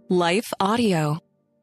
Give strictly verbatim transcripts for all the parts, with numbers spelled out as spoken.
Life Audio.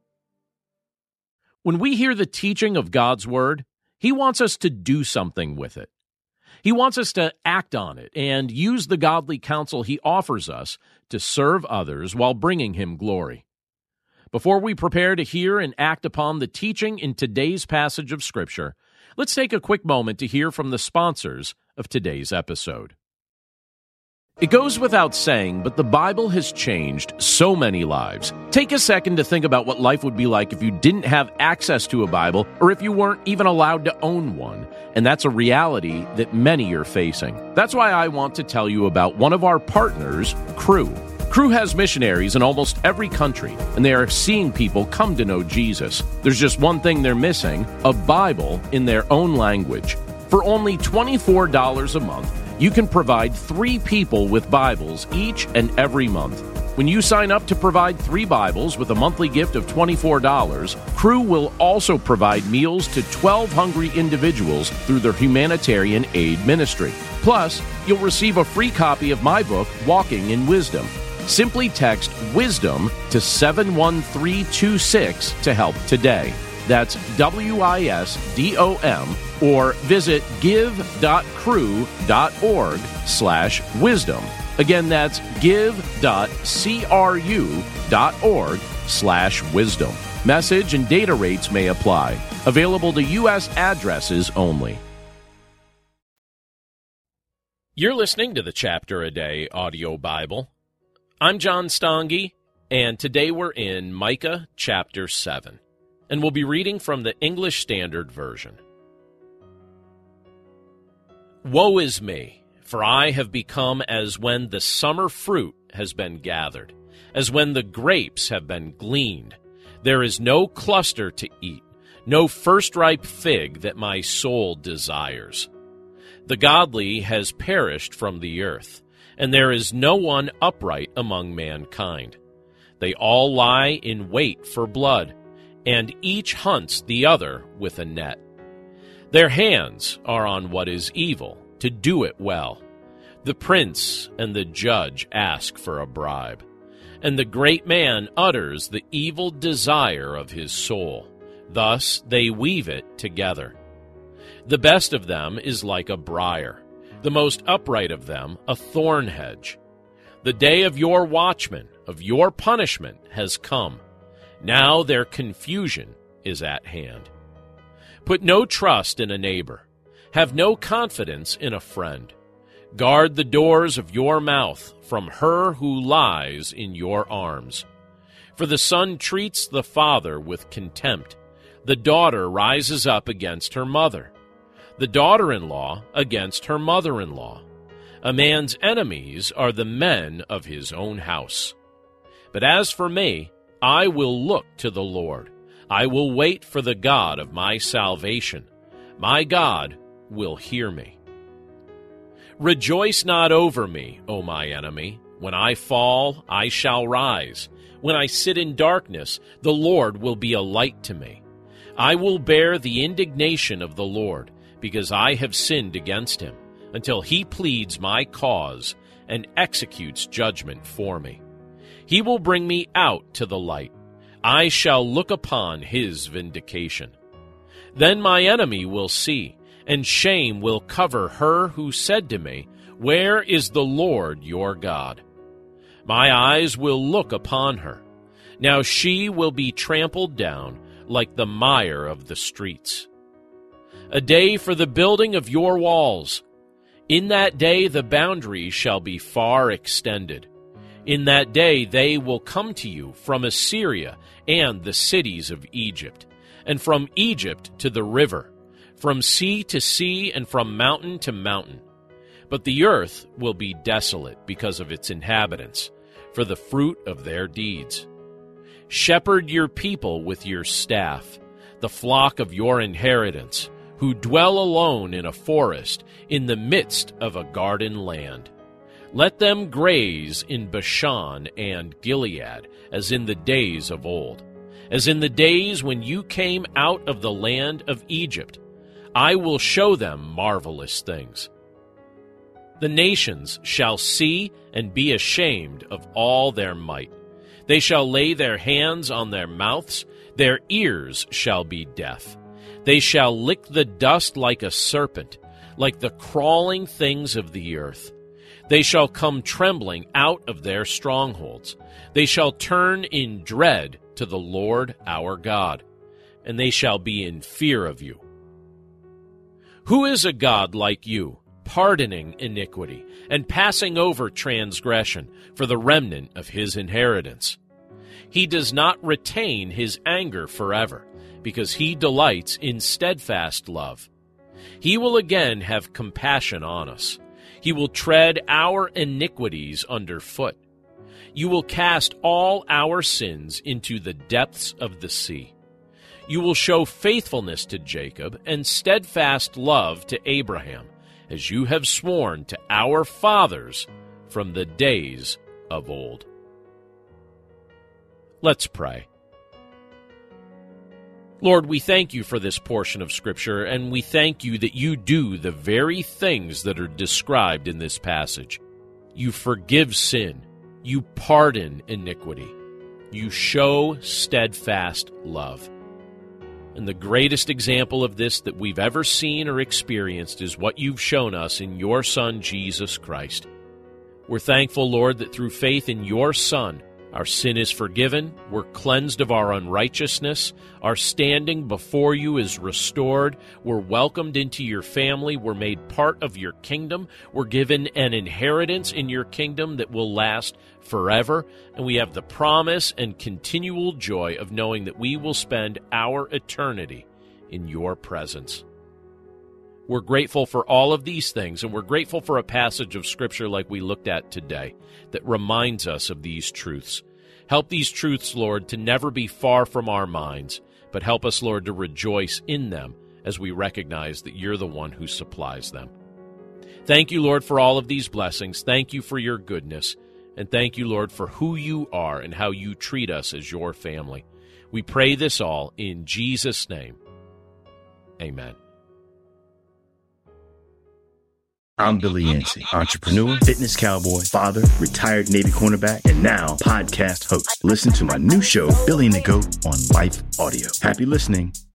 When we hear the teaching of God's Word, He wants us to do something with it. He wants us to act on it and use the godly counsel He offers us to serve others while bringing Him glory. Before we prepare to hear and act upon the teaching in today's passage of Scripture, let's take a quick moment to hear from the sponsors of today's episode. It goes without saying, but the Bible has changed so many lives. Take a second to think about what life would be like if you didn't have access to a Bible or if you weren't even allowed to own one. And that's a reality that many are facing. That's why I want to tell you about one of our partners, Cru. Cru has missionaries in almost every country, and they are seeing people come to know Jesus. There's just one thing they're missing, a Bible in their own language. For only twenty-four dollars a month, you can provide three people with Bibles each and every month. When you sign up to provide three Bibles with a monthly gift of twenty-four dollars, Cru will also provide meals to twelve hungry individuals through their humanitarian aid ministry. Plus, you'll receive a free copy of my book, Walking in Wisdom. Simply text WISDOM to seven one three two six to help today. That's W I S D O M, or visit give.cru.org slash wisdom. Again, that's give.cru.org slash wisdom. Message and data rates may apply. Available to U S addresses only. You're listening to the Chapter a Day audio Bible. I'm John Stange, and today we're in Micah chapter seven. And we'll be reading from the English Standard Version. Woe is me, for I have become as when the summer fruit has been gathered, as when the grapes have been gleaned. There is no cluster to eat, no first-ripe fig that my soul desires. The godly has perished from the earth, and there is no one upright among mankind. They all lie in wait for blood, and each hunts the other with a net. Their hands are on what is evil, to do it well. The prince and the judge ask for a bribe, and the great man utters the evil desire of his soul. Thus they weave it together. The best of them is like a briar, the most upright of them a thorn hedge. The day of your watchman, of your punishment, has come. Now their confusion is at hand. Put no trust in a neighbor. Have no confidence in a friend. Guard the doors of your mouth from her who lies in your arms. For the son treats the father with contempt. The daughter rises up against her mother. The daughter-in-law against her mother-in-law. A man's enemies are the men of his own house. But as for me, I will look to the Lord. I will wait for the God of my salvation. My God will hear me. Rejoice not over me, O my enemy. When I fall, I shall rise. When I sit in darkness, the Lord will be a light to me. I will bear the indignation of the Lord, because I have sinned against him, until he pleads my cause and executes judgment for me. He will bring me out to the light. I shall look upon his vindication. Then my enemy will see, and shame will cover her who said to me, Where is the Lord your God? My eyes will look upon her. Now she will be trampled down like the mire of the streets. A day for the building of your walls. In that day the boundaries shall be far extended. In that day they will come to you from Assyria and the cities of Egypt, and from Egypt to the river, from sea to sea and from mountain to mountain. But the earth will be desolate because of its inhabitants, for the fruit of their deeds. Shepherd your people with your staff, the flock of your inheritance, who dwell alone in a forest, in the midst of a garden land. Let them graze in Bashan and Gilead, as in the days of old, as in the days when you came out of the land of Egypt. I will show them marvelous things. The nations shall see and be ashamed of all their might. They shall lay their hands on their mouths, their ears shall be deaf. They shall lick the dust like a serpent, like the crawling things of the earth. They shall come trembling out of their strongholds. They shall turn in dread to the Lord our God, and they shall be in fear of you. Who is a God like you, pardoning iniquity and passing over transgression for the remnant of his inheritance? He does not retain his anger forever, because he delights in steadfast love. He will again have compassion on us. He will tread our iniquities underfoot. You will cast all our sins into the depths of the sea. You will show faithfulness to Jacob and steadfast love to Abraham, as you have sworn to our fathers from the days of old. Let's pray. Lord, we thank you for this portion of Scripture, and we thank you that you do the very things that are described in this passage. You forgive sin. You pardon iniquity. You show steadfast love. And the greatest example of this that we've ever seen or experienced is what you've shown us in your Son, Jesus Christ. We're thankful, Lord, that through faith in your Son, our sin is forgiven, we're cleansed of our unrighteousness, our standing before you is restored, we're welcomed into your family, we're made part of your kingdom, we're given an inheritance in your kingdom that will last forever, and we have the promise and continual joy of knowing that we will spend our eternity in your presence. We're grateful for all of these things, and we're grateful for a passage of Scripture like we looked at today that reminds us of these truths. Help these truths, Lord, to never be far from our minds, but help us, Lord, to rejoice in them as we recognize that you're the one who supplies them. Thank you, Lord, for all of these blessings. Thank you for your goodness, and thank you, Lord, for who you are and how you treat us as your family. We pray this all in Jesus' name. Amen. I'm Billy Yancey, entrepreneur, fitness cowboy, father, retired Navy cornerback, and now podcast host. Listen to my new show, Billy and the Goat, on Life Audio. Happy listening.